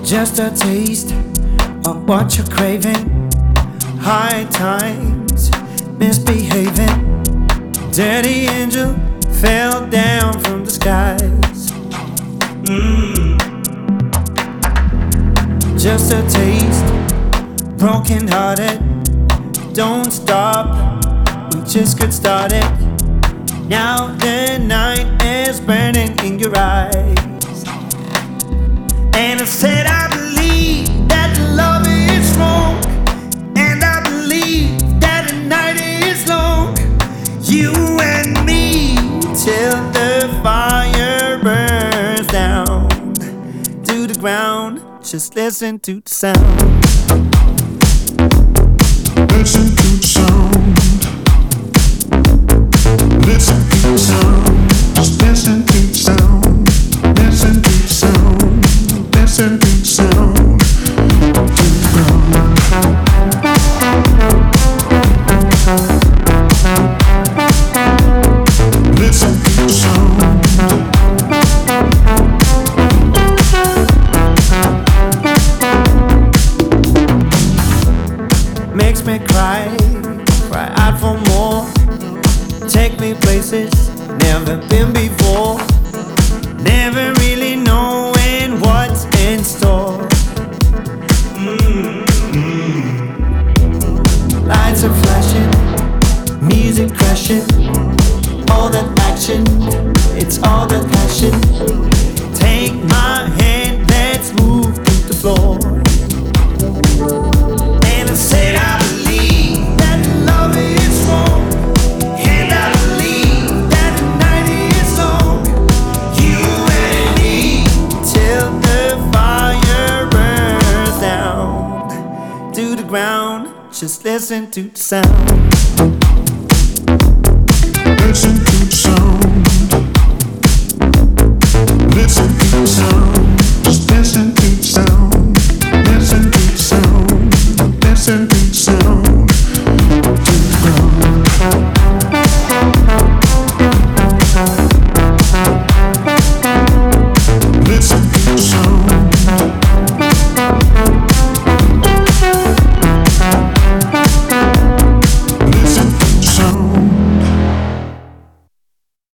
Just a taste of what you're craving. High times, misbehaving. Dirty angel fell down from the skies. Just a taste, broken hearted. Don't stop, we just got started. Now the night is burning in your eyes. And I said I believe that love is wrong, and I believe that the night is long. You and me till the fire burns down to the ground. Just listen to the sound. Listen to the sound. Listen to the sound. Just listen to the sound. Listen to the sound. Listen to the sound. To the ground. Listen to the sound. Makes me cry out for more. Take me places never been before. Never really knowing what's in store. Lights are flashing, music crashing. All that action, it's all that passion. Take my hand, let's move to the floor. And I said I believe that love is wrong, and I believe that the night is long. You and me till the fire burns down to the ground. Just listen to the sound. Listen to the sound. Listen to the sound.